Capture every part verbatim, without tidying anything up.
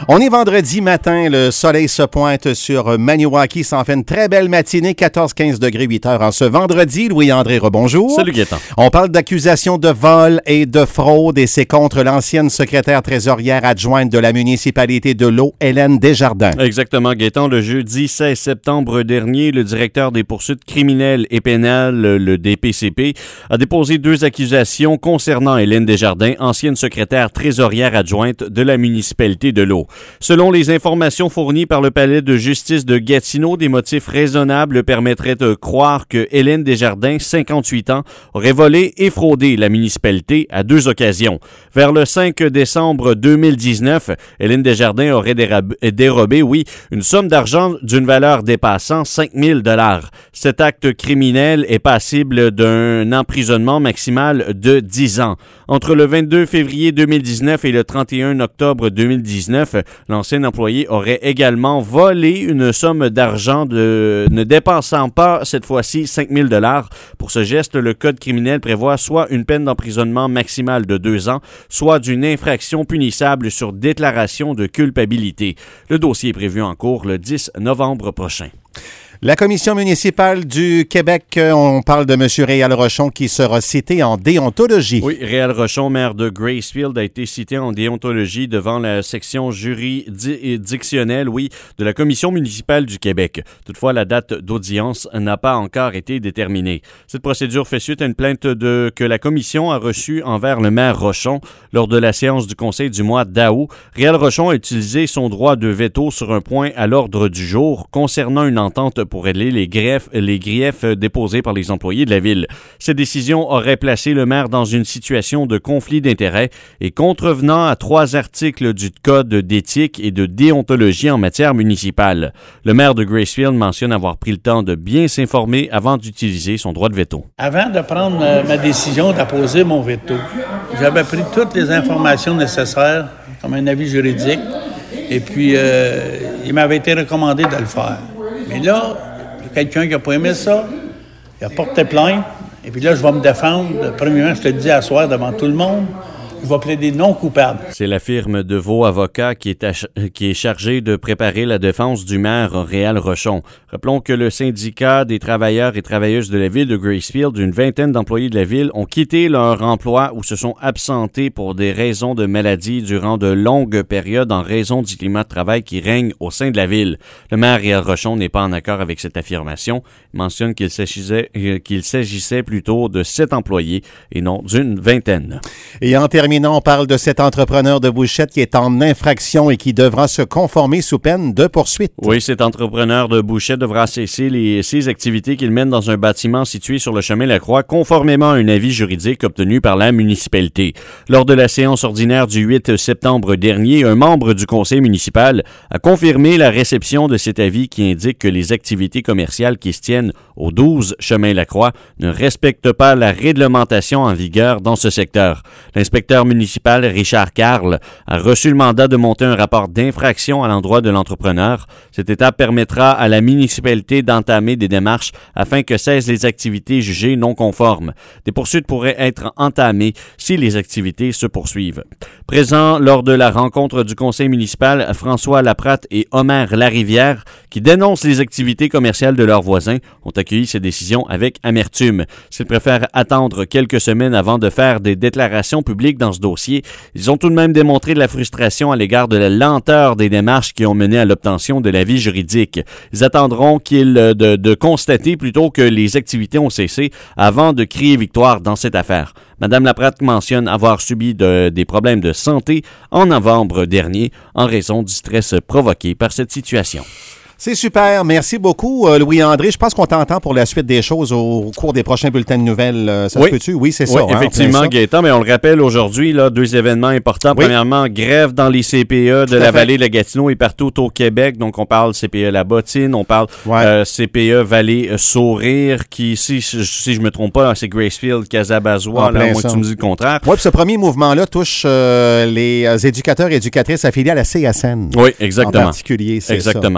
On est vendredi matin, le soleil se pointe sur Maniwaki. Ça en fait une très belle matinée, quatorze à quinze degrés, huit heures en ce vendredi. Louis-André, rebonjour. Salut Gaétan. On parle d'accusations de vol et de fraude et c'est contre l'ancienne secrétaire trésorière adjointe de la municipalité de l'Eau, Hélène Desjardins. Exactement, Gaétan. Le jeudi seize septembre dernier, le directeur des poursuites criminelles et pénales, le D P C P, a déposé deux accusations concernant Hélène Desjardins, ancienne secrétaire trésorière adjointe de la municipalité de l'Eau. Selon les informations fournies par le palais de justice de Gatineau, des motifs raisonnables permettraient de croire que Hélène Desjardins, cinquante-huit ans, aurait volé et fraudé la municipalité à deux occasions. Vers le cinq décembre deux mille dix-neuf, Hélène Desjardins aurait dérab- dérobé, oui, une somme d'argent d'une valeur dépassant cinq mille dollars. Cet acte criminel est passible d'un emprisonnement maximal de dix ans. Entre le vingt-deux février deux mille dix-neuf et le trente et un octobre deux mille dix-neuf, l'ancien employé aurait également volé une somme d'argent de, ne dépensant pas, cette fois-ci, cinq mille dollars. Pour ce geste, le Code criminel prévoit soit une peine d'emprisonnement maximale de deux ans, soit d'une infraction punissable sur déclaration de culpabilité. Le dossier est prévu en cours le dix novembre prochain. La commission municipale du Québec, on parle de M. Réal Rochon qui sera cité en déontologie. Oui, Réal Rochon, maire de Gracefield, a été cité en déontologie devant la section juridictionnelle, oui, de la commission municipale du Québec. Toutefois, la date d'audience n'a pas encore été déterminée. Cette procédure fait suite à une plainte de, que la commission a reçue envers le maire Rochon lors de la séance du conseil du mois d'août. Réal Rochon a utilisé son droit de veto sur un point à l'ordre du jour concernant une entente pour régler les griefs, les griefs déposés par les employés de la ville. Cette décision aurait placé le maire dans une situation de conflit d'intérêts et contrevenant à trois articles du Code d'éthique et de déontologie en matière municipale. Le maire de Gracefield mentionne avoir pris le temps de bien s'informer avant d'utiliser son droit de veto. Avant de prendre euh, ma décision d'apposer mon veto, j'avais pris toutes les informations nécessaires, comme un avis juridique, et puis euh, il m'avait été recommandé de le faire. Mais là, il y a quelqu'un qui n'a pas aimé ça, il a porté plainte, et puis là, je vais me défendre. Premièrement, je te le dis à soir devant tout le monde, je vais plaider non coupable. C'est la firme de Vaux Avocats qui est, ach- qui est chargée de préparer la défense du maire Réal Rochon. Rappelons que le syndicat des travailleurs et travailleuses de la ville de Gracefield, une vingtaine d'employés de la ville, ont quitté leur emploi ou se sont absentés pour des raisons de maladie durant de longues périodes en raison du climat de travail qui règne au sein de la ville. Le maire Réal Rochon n'est pas en accord avec cette affirmation. Il mentionne qu'il s'agissait, euh, qu'il s'agissait plutôt de sept employés et non d'une vingtaine. Et en terminant, on parle de cet entrepreneur de Bouchette qui est en infraction et qui devra se conformer sous peine de poursuite. Oui, cet entrepreneur de Bouchette devra cesser les, ses activités qu'il mène dans un bâtiment situé sur le chemin Lacroix, conformément à un avis juridique obtenu par la municipalité. Lors de la séance ordinaire du huit septembre dernier, un membre du conseil municipal a confirmé la réception de cet avis qui indique que les activités commerciales qui se tiennent au douze chemin Lacroix ne respectent pas la réglementation en vigueur dans ce secteur. L'inspecteur municipal Richard Carle a reçu le mandat de monter un rapport d'infraction à l'endroit de l'entrepreneur. Cette étape permettra à la municipalité d'entamer des démarches afin que cessent les activités jugées non conformes. Des poursuites pourraient être entamées si les activités se poursuivent. Présents lors de la rencontre du conseil municipal, François Laprate et Omer Larivière, qui dénoncent les activités commerciales de leurs voisins, ont accueilli ces décisions avec amertume. S'ils préfèrent attendre quelques semaines avant de faire des déclarations publiques dans ce dossier, ils ont tout de même démontré de la frustration à l'égard de la lenteur des démarches qui ont mené à l'obtention de l'avis juridique. Ils attendront qu'il, de, de constater plutôt que les activités ont cessé avant de crier victoire dans cette affaire. Madame Laprate mentionne avoir subi de, des problèmes de santé en novembre dernier en raison du stress provoqué par cette situation. C'est super. Merci beaucoup, euh, Louis-André. Je pense qu'on t'entend pour la suite des choses au, au cours des prochains bulletins de nouvelles. Euh, ça oui. se peut-tu? Oui, c'est oui, ça. Oui, effectivement, hein, Gaétan, mais on le rappelle aujourd'hui, là, deux événements importants. Oui. Premièrement, grève dans les C P E de la vallée de la Gatineau et partout au Québec. Donc, on parle C P E La Bottine, on parle ouais. euh, C P E Vallée Sourire, qui, si, si je me trompe pas, c'est Gracefield, Casabazois, là, moi tu me dis le contraire. Oui, puis ce premier mouvement-là touche euh, les éducateurs et éducatrices affiliés à la C S N. Oui, exactement. En particulier, c'est exactement. ça. Donc,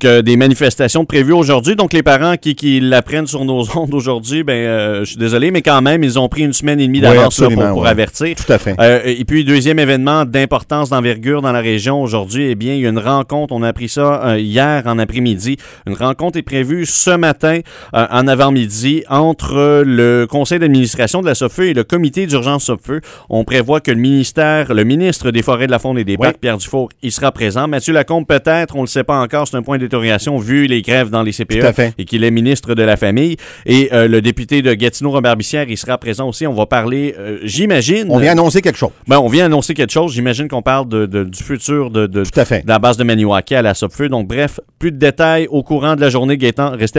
Donc, euh, des manifestations prévues aujourd'hui. Donc, les parents qui, qui l'apprennent sur nos ondes aujourd'hui, ben, euh, je suis désolé, mais quand même, ils ont pris une semaine et demie d'avance oui, là, pour, pour ouais. avertir. Tout à fait. Euh, et puis, deuxième événement d'importance, d'envergure dans la région aujourd'hui, eh bien, il y a une rencontre, on a appris ça euh, hier en après-midi. Une rencontre est prévue ce matin euh, en avant-midi entre le conseil d'administration de la SOPFEU et le comité d'urgence SOPFEU. On prévoit que le ministère, le ministre des Forêts, de la Faune et des Parcs, oui. Pierre Dufour, il sera présent. Mathieu Lacombe, peut-être, on ne le sait pas encore, c'est un point d'interrogation vu les grèves dans les C P E et qu'il est ministre de la Famille. Et euh, le député de Gatineau-Robert-Bissière, il sera présent aussi. On va parler, euh, j'imagine... On vient annoncer quelque chose. Ben, on vient annoncer quelque chose. J'imagine qu'on parle de, de, du futur de, de, Tout à fait. de la base de Maniwaki à la SOPFEU. Donc, bref, plus de détails au courant de la journée. Gaétan, restez